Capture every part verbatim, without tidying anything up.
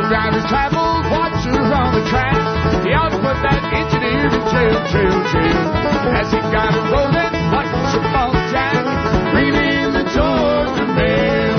drivers travel, watchers on the track. He ought to put that engineer in jail, jail, jail. As he got it rolling like a ball jack, bringing in the Georgia mail.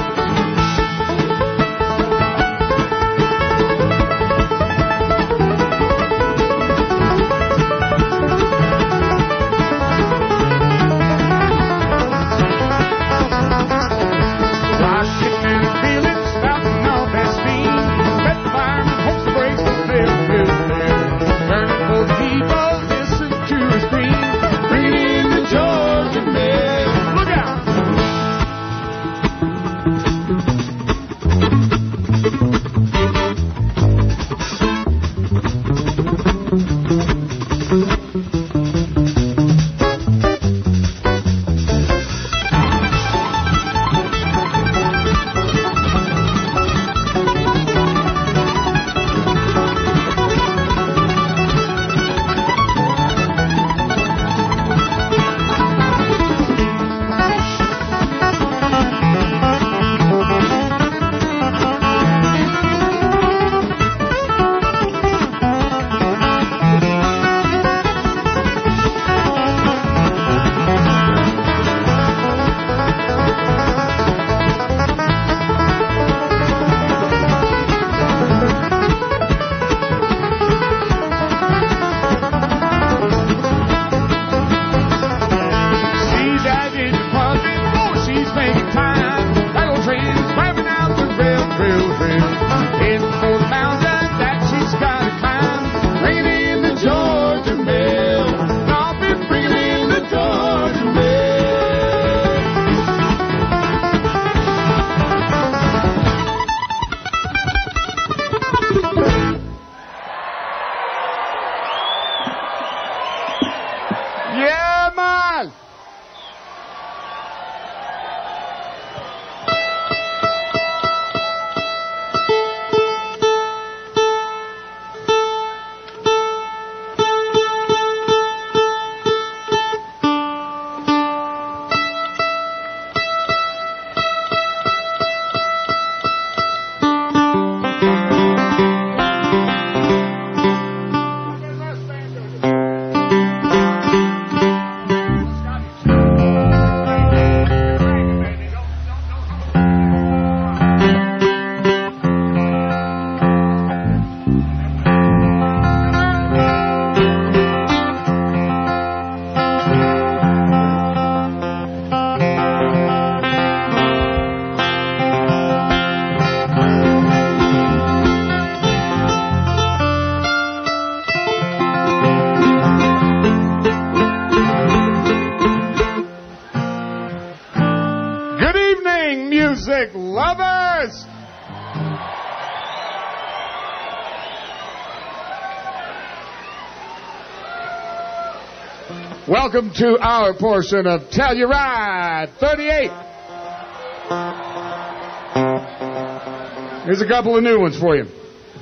Welcome to our portion of Telluride thirty-eight. Here's a couple of new ones for you.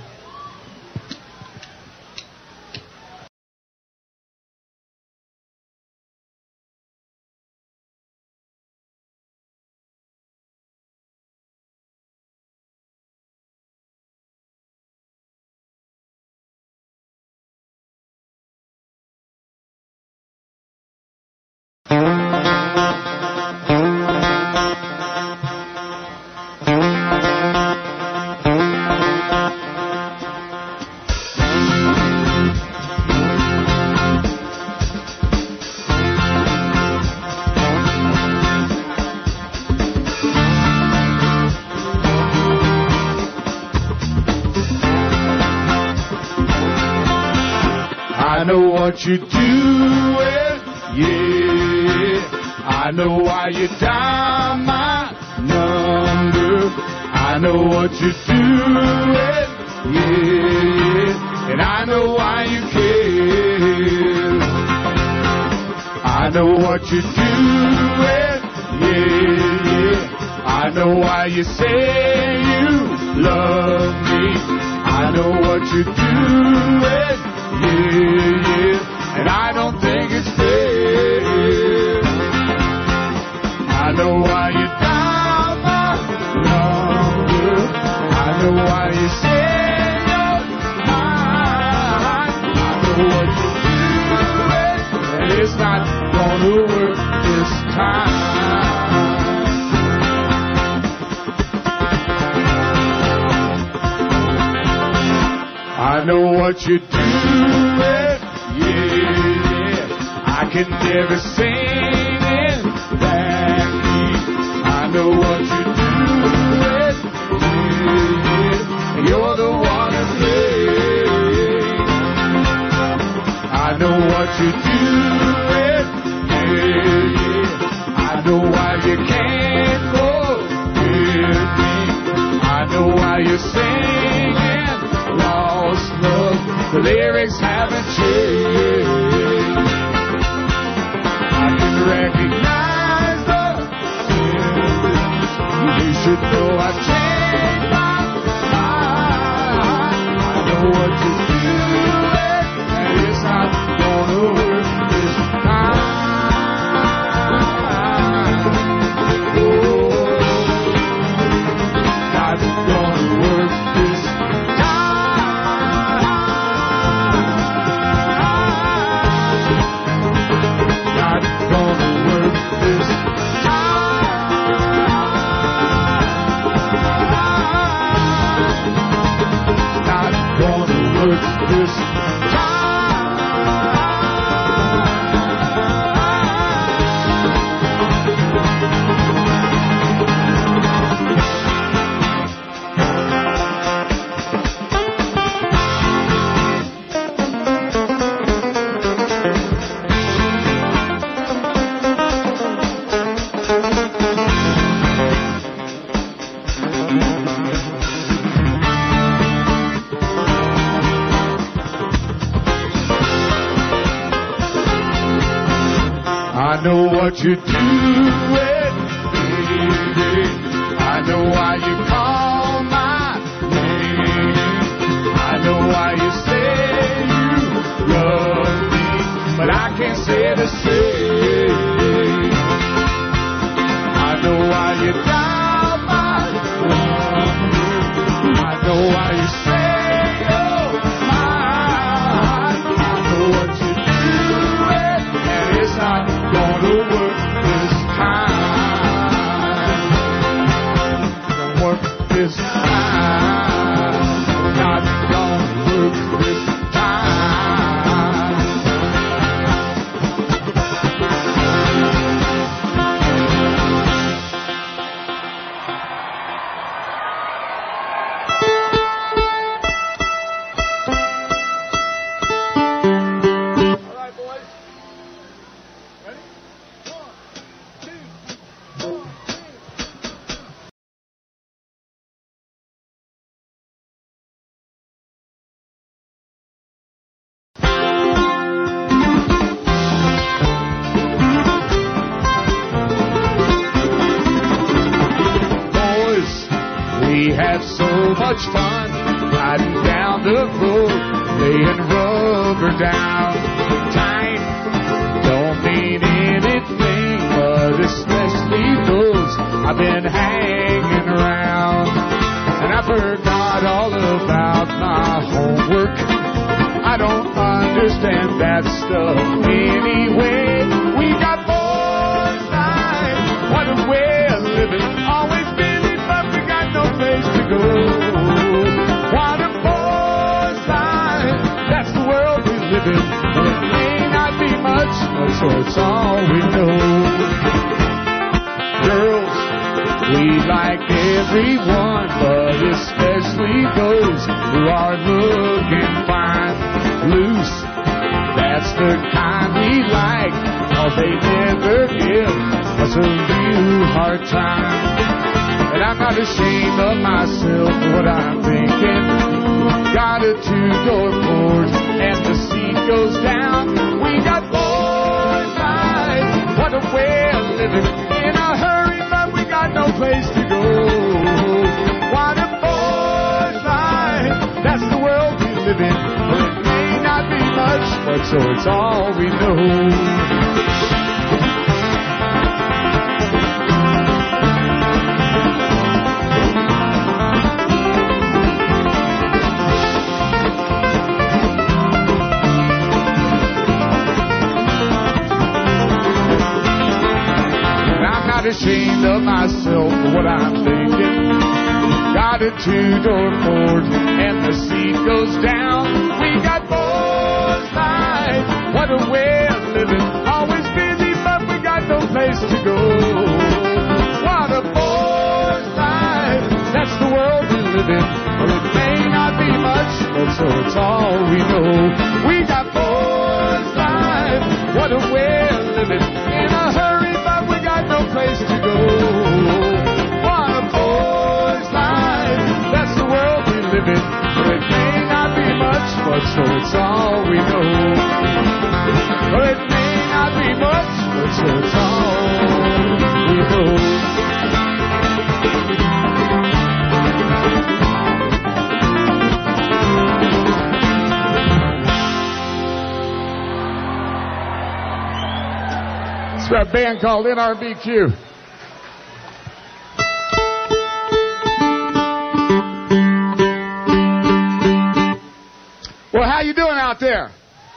I know what you're doing, yeah. I know why you dial my number. I know what you're doing, yeah. And I know why you care. I know what you're doing, yeah. I know why you say you love me. I know what you're doing. Yeah, yeah, and I don't think it's fair. I know why you dial my number. I know why you say you're mine. I know what you're doing, and it's not gonna work this time. I know what you're doing, yeah, yeah. I can never sing it that deep. I know what you're doing, yeah, yeah. You're the one to blame. I know what you're doing, yeah, yeah. I know why you can't go with me. I know why you're singing lost love. The lyrics haven't changed. I can recognize the difference. You should know I've changed my mind. I know what you're doing, and it's not gonna work this time. Oh, not gonna work this time. Not gonna work this time. Not gonna work this time. I know what you're doing, baby. I know why you call my name. I know why you say you love me, but I can't say the same. I know why you doubt my love. I know why you say you're mine. I know what you're doing, and it's not gonna work this time. Gonna work this time. Not gonna work this time. All right, boys. Ready? One, two, one, two. Boys, we had so much fun riding down the road, laying rubber down. Time don't mean anything, but especially those I've been hanging around. And I forgot all about my homework. I don't understand that stuff anyway. We got boys' life, what a way of living. Always busy, but we got no place to go. What a boys' life, that's the world we live in. It may not be much, but so it's all we know. Girls, we like everyone, but especially those who are looking fine. Loose, that's the kind we like, cause they never give us a real hard time. And I'm not ashamed of myself for what I'm thinking. Got a two-door Ford and the seat goes down. We got boys' life, what a way of living. In a hurry, but we got no place to go. What a boys' life, that's the world we live in. Well, it may not be much, but so it's all we know. the two-door Ford, and the seat goes down. We got boys' life, what a way of living. Always busy, but we got no place to go. What a boys' life, that's the world we live in. Well, it may not be much, but so it's all we know. We got boys' life, what a way of living. In a hurry, but we got no place to go. What a boys' life, that's the world we live in. Well, it may not be much, but so it's all we know. Well, it may not be much, but so it's all we know. A band called N R B Q. Well, how you doing out there?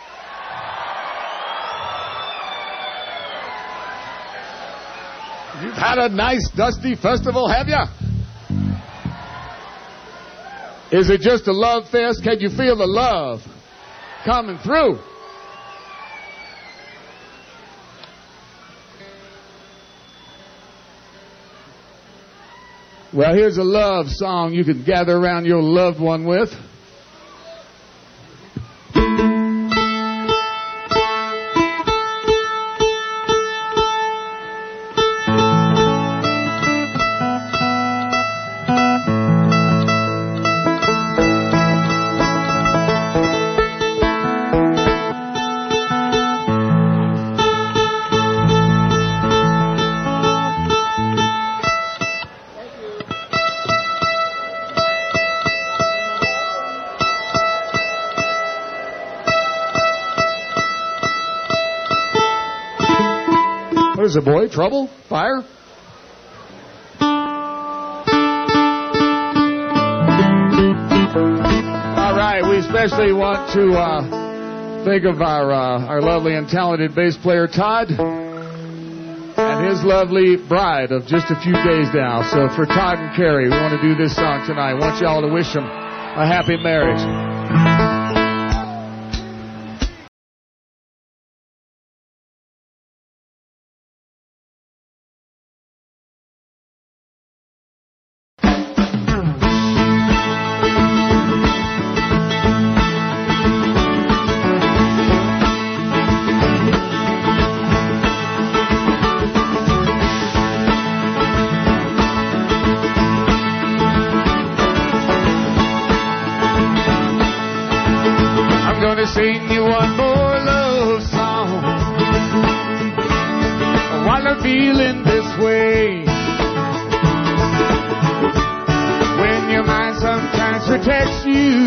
You've had a nice dusty festival, have you? Is it just a love fest? Can you feel the love coming through? Well, here's a love song you can gather around your loved one with. What is it, boy? Trouble? Fire? All right, we especially want to uh, think of our uh, our lovely and talented bass player Todd and his lovely bride of just a few days now. So for Todd and Carrie, we want to do this song tonight. I want you all to wish them a happy marriage. Sing you one more love song while I'm feeling this way. When your mind sometimes protects you,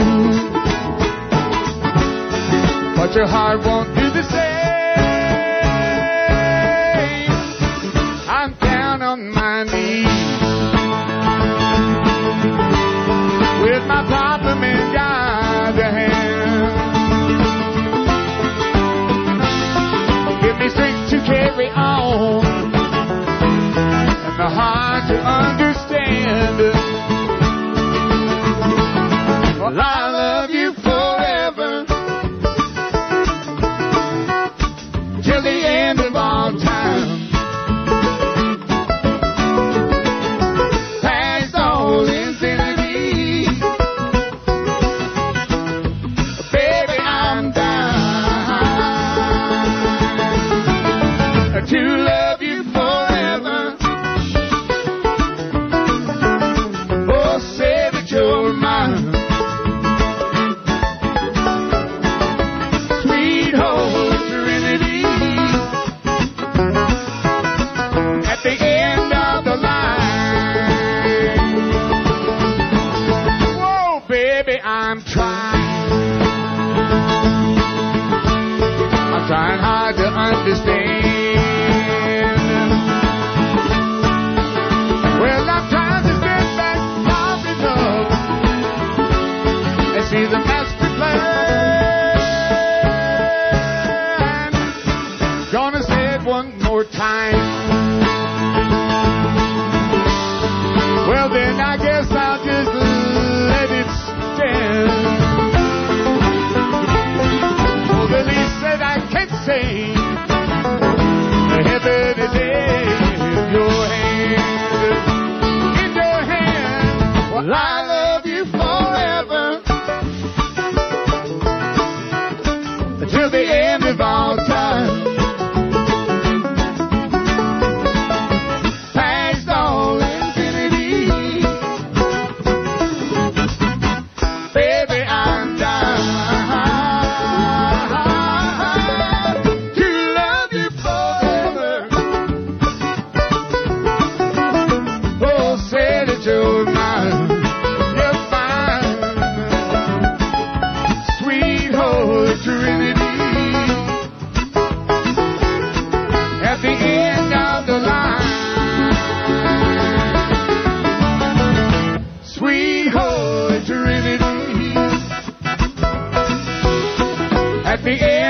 but your heart won't do the same. I'm down on my knees with my problem in God's hand. Strength to carry on and the heart to understand. Well, I love you forever till the end of all time. Past all infinity, baby, I'm down to love you forever. Oh, say that you're mine. Sweet Holy Trinity, at the end of the line. Whoa, baby, I'm trying. I'm trying hard to understand. See the master plan. Gonna say it one more time. Well, then I guess I'll just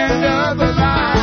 end of the line.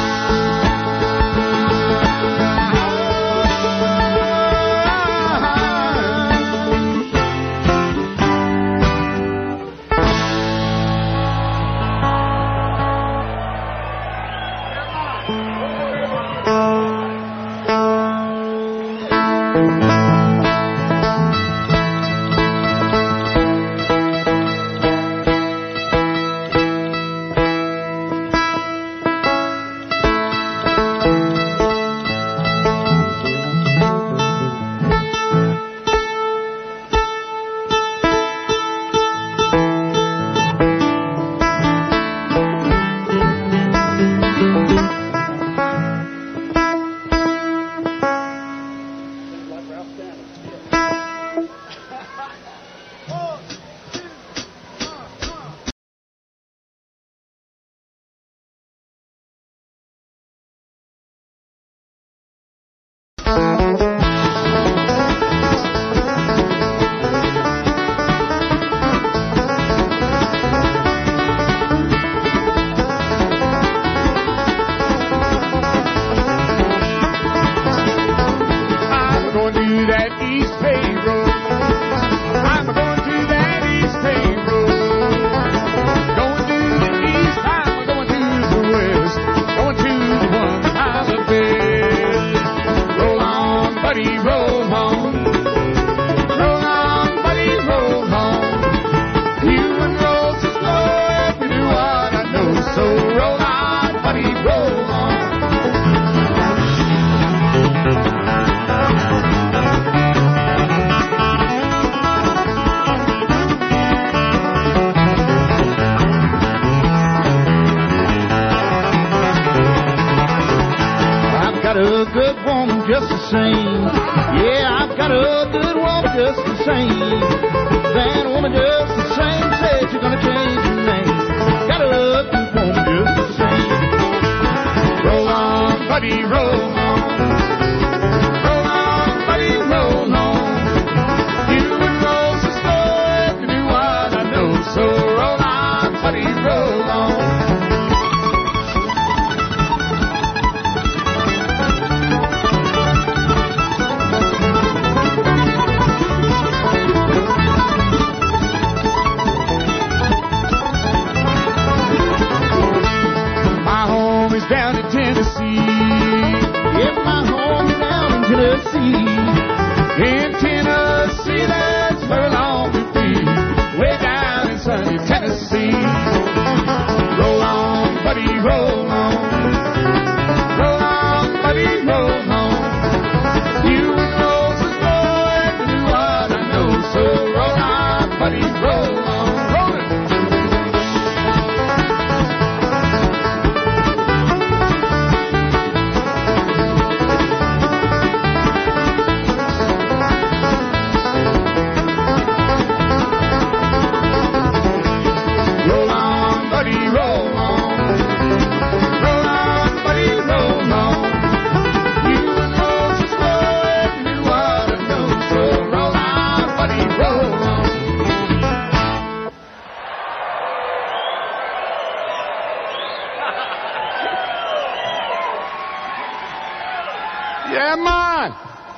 Yeah, man.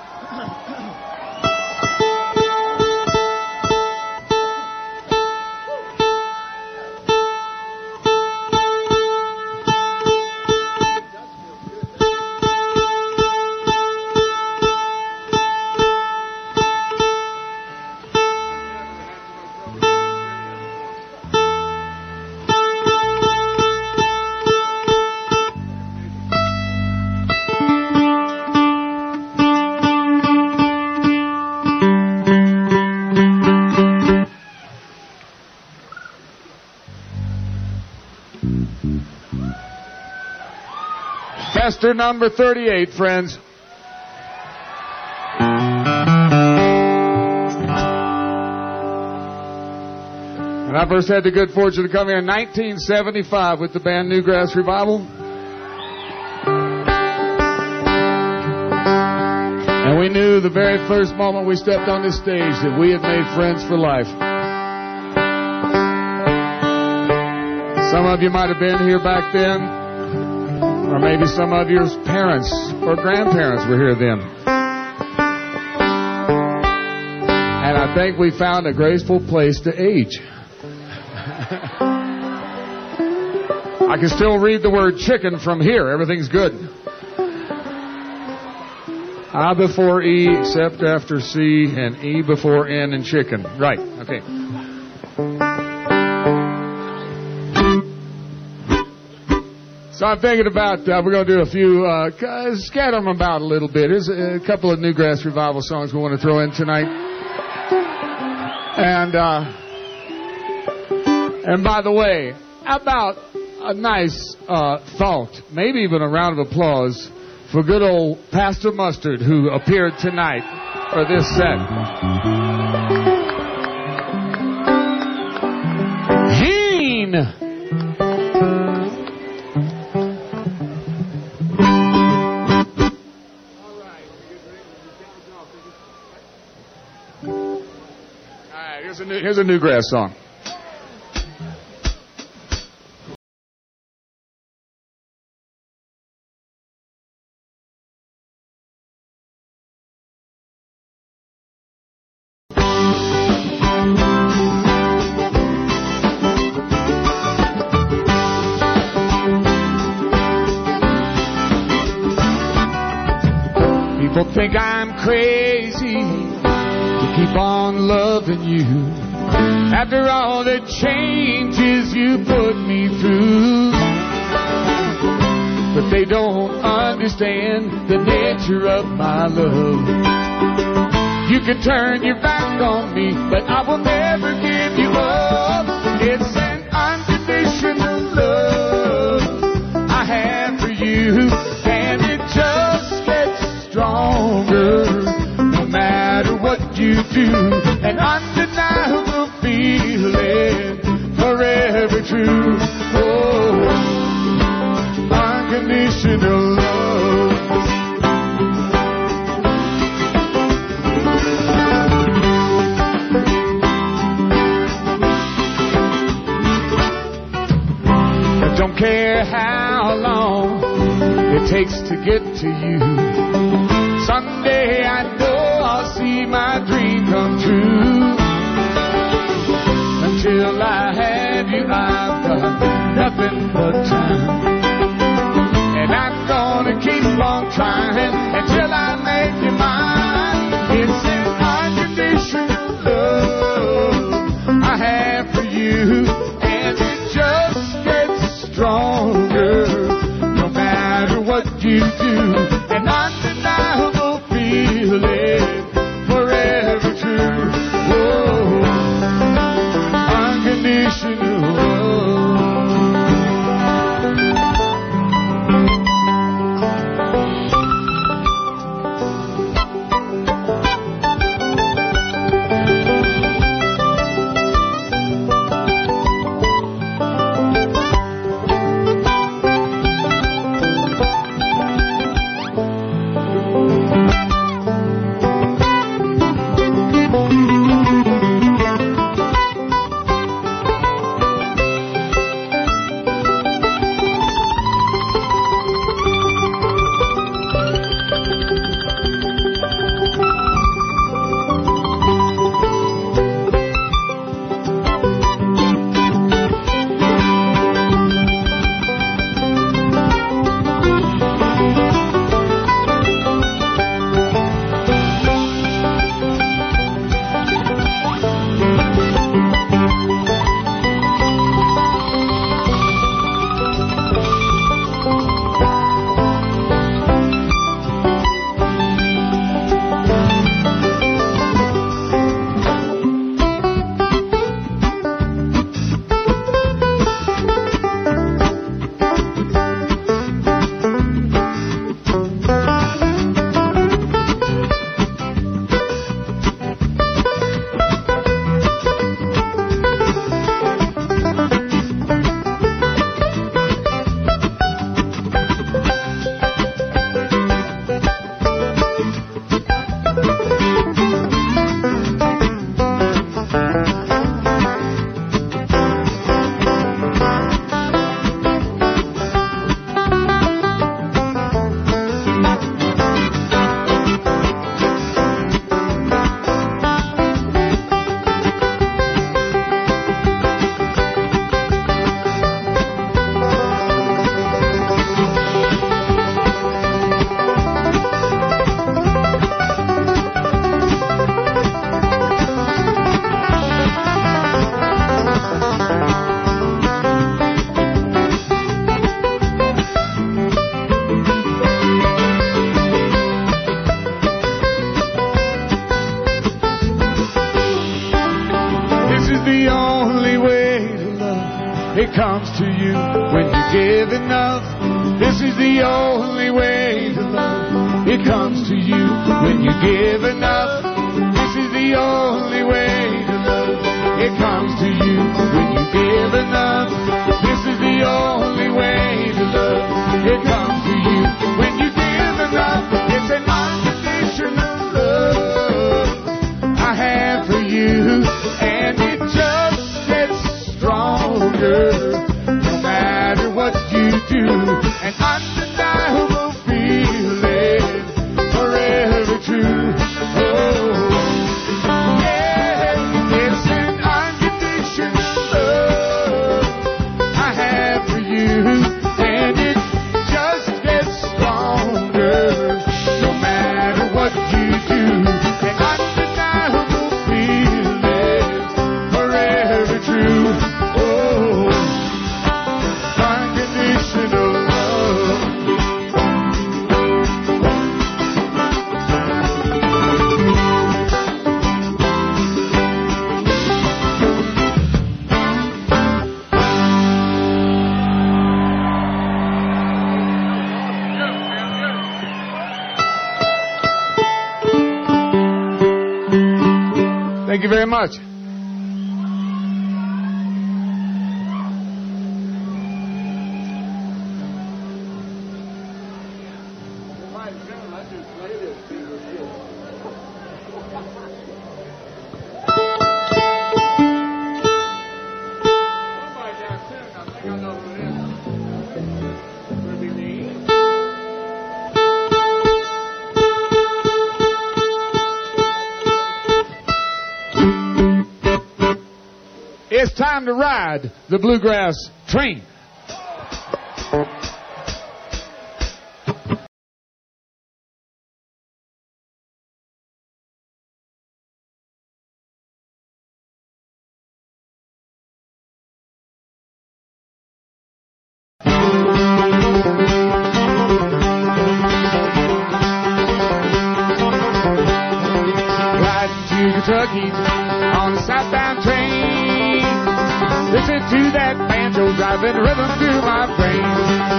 Fester number thirty-eight, friends. And I first had the good fortune to come here in nineteen seventy-five with the band Newgrass Revival. And we knew the very first moment we stepped on this stage that we had made friends for life. Some of you might have been here back then. Or maybe some of your parents or grandparents were here then. And I think we found a graceful place to age. I can still read the word chicken from here. Everything's good. I before E except after C and E before N and chicken. Right. Okay. So I'm thinking about, uh, we're going to do a few, uh, scatter them about a little bit. There's a couple of Newgrass Revival songs we want to throw in tonight. And, uh, and by the way, how about a nice uh, thought, maybe even a round of applause for good old Pastor Mustard who appeared tonight for this set. Heen! Here's a new, here's a Newgrass song. People think I'm crazy to keep on loving you. After all the changes you put me through, but they don't understand the nature of my love. You can turn your back on me, but I will never give you up. It's an unconditional love I have for you, and it just gets stronger no matter what you do. An undeniable feeling, forever true. Oh, unconditional love. I don't care how long it takes to get to you. Someday I know I'll see my dream come true. Until I have you, I've got nothing but time. And I'm gonna keep on trying until I make you mine. It's an unconditional love I have for you, and it just gets stronger no matter what you do. An undeniable feeling, forever true. Whoa, unconditional love. It comes to you when you give enough. This is the only way to love. It comes to you when you give enough. This is the only way to love. It comes to you when you give enough. This is the only way to love. It comes to you when you give enough. It's an unconditional love I have for you, and it just gets stronger no matter what you do. An undeniable feeling, forever true. Oh, yeah, it's an unconditional love I have for you, and it just gets stronger no matter what you do. An undeniable feeling, forever true. Oh, unconditional love. Thank you very much. It's time to ride the bluegrass train. Riding to Kentucky on the southbound train. Listen to that banjo driving rhythm through my brain.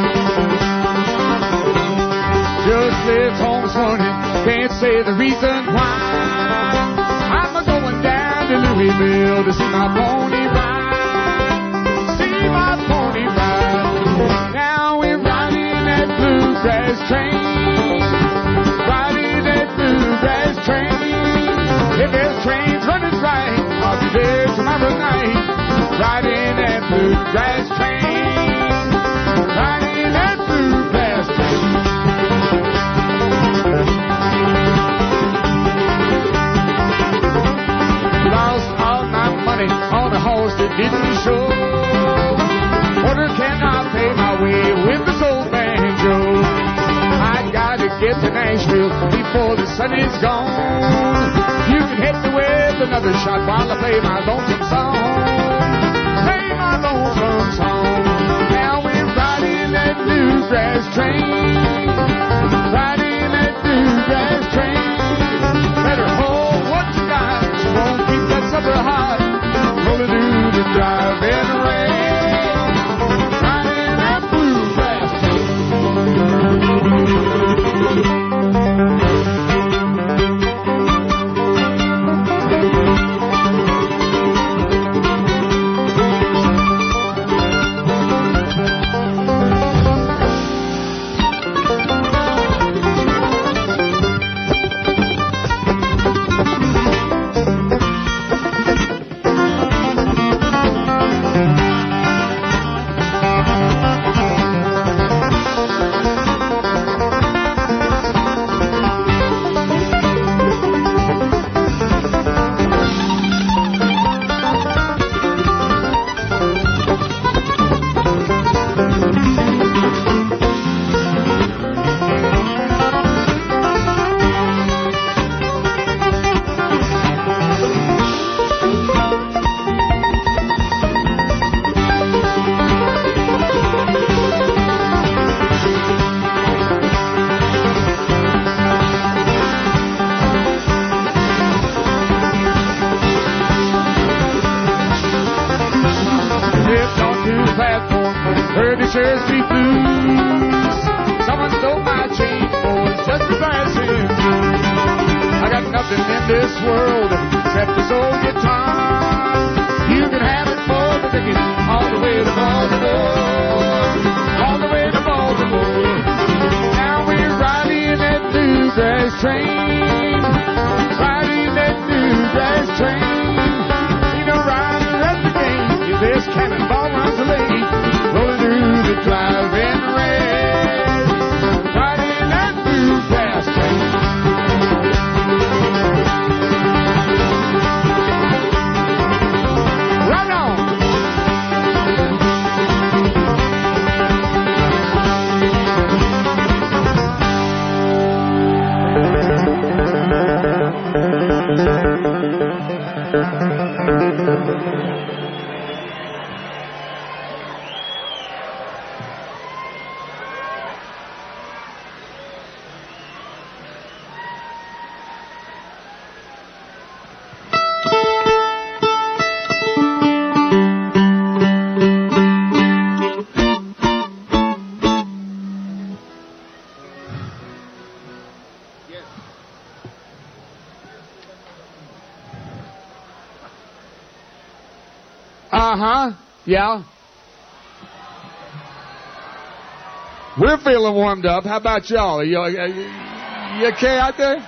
Just left home this morning, can't say the reason why. I'm a going down to Louisville to see my pony ride. See my pony ride. Now we're riding that bluegrass train. Riding that bluegrass train. If there's trains running right, I'll be there tomorrow night. Riding that bluegrass train, riding that bluegrass train. Lost all my money on a horse that didn't show. Order cannot pay my way with this old banjo. I gotta get to Nashville before the sun is gone. You can hit me with another shot while I play my lonesome song. Lonesome song. Now we're riding that bluegrass train, riding that bluegrass train. Better hold what you got, you won't keep that supper hot. Rolling through the driving rain, riding that bluegrass to Heard the sheriff's chief blues. Someone stole my change, boys, just as I said. I got nothing in this world except this old guitar. You can have it for the ticket all the way to Baltimore. All the way to Baltimore. Now we're riding that bluegrass train. Riding that bluegrass train. You know, riding at the gate. If this cannonball runs late, rolling through the driving rain. Riding that bluegrass train. Run on! Uh-huh. Yeah. We're feeling warmed up. How about y'all? Are you, are you, you okay out there?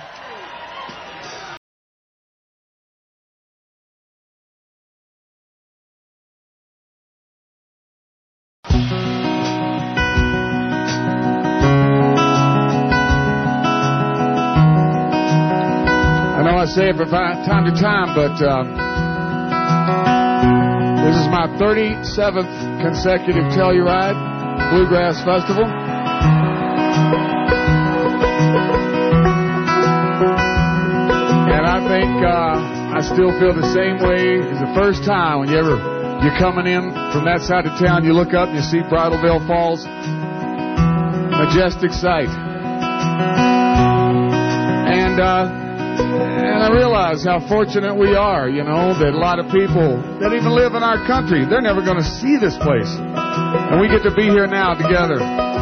I know I say it from time to time, but um, this is my thirty-seventh consecutive Telluride Bluegrass Festival. And I think uh, I still feel the same way as the first time when you ever, you're coming in from that side of town, you look up and you see Bridalveil Falls. Majestic sight. And, uh, And I realize how fortunate we are, you know, that a lot of people that even live in our country, they're never going to see this place. And we get to be here now together.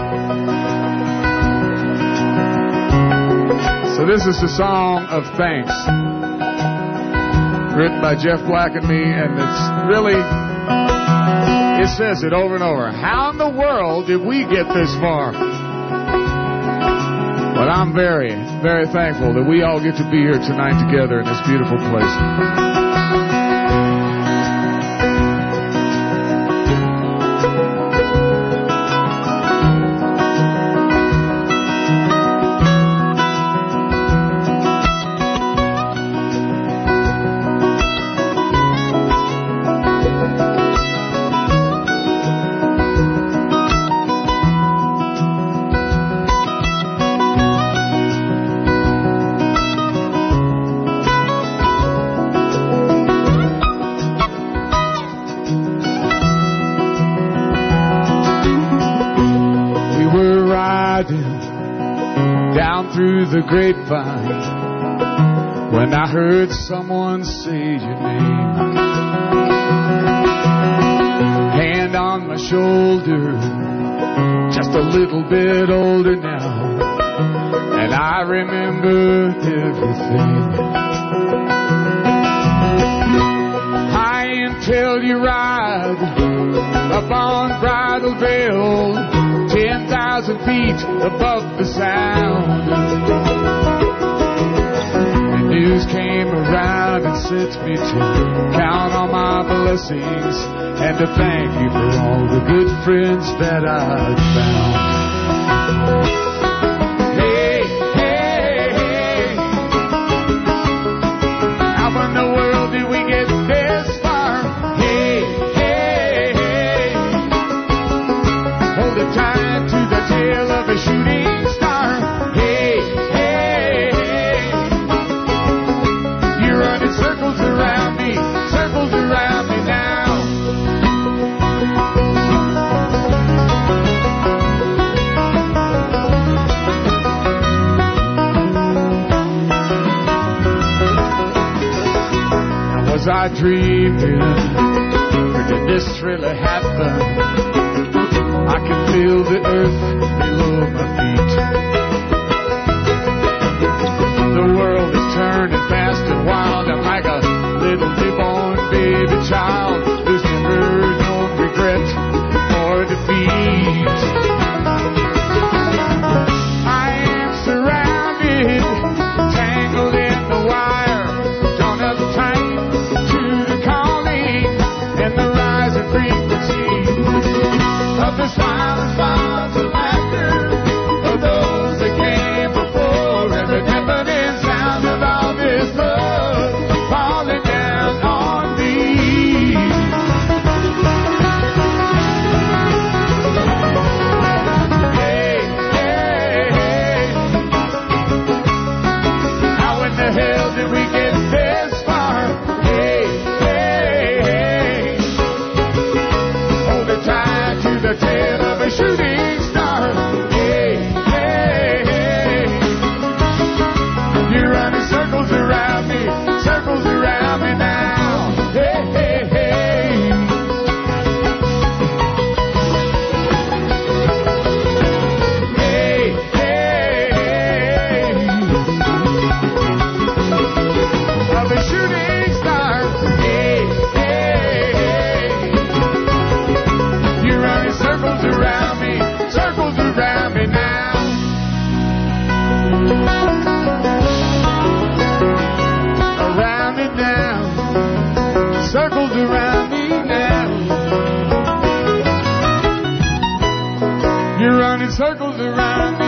So this is the song of thanks, written by Jeff Black and me, and it's really, it says it over and over. How in the world did we get this far? But I'm very, very thankful that we all get to be here tonight together in this beautiful place. Down through the grapevine, when I heard someone say your name, hand on my shoulder, just a little bit older now, and I remember everything. High until you ride up on Bridalveil, ten thousand feet above the sound. The news came around and sent me to count on my blessings and to thank you for all the good friends that I've found. Hey, hey, hey, how in the world did we get this far? Hey, hey, hey, hold it tight to the tail of a shooting star. Hey, hey, hey, you're running circles around me, circles around me now. Now was I dreaming, or did this really happen? frequency of the smiling smiles of laughter of those that came before, and the deafening sound of all this love falling down on me. Hey, hey, hey. How in the hell did we get this far? Hey, hey, hey. Hold it tight to the tail of a shooting star. Hey, hey, hey. You're running circles around me, circles around me now. Hey, hey, hey. Hey, hey, hey. Of a shooting star. Hey, hey, hey. You're running circles around me, circles around me now. Around me now, circles around me now. You're running circles around me.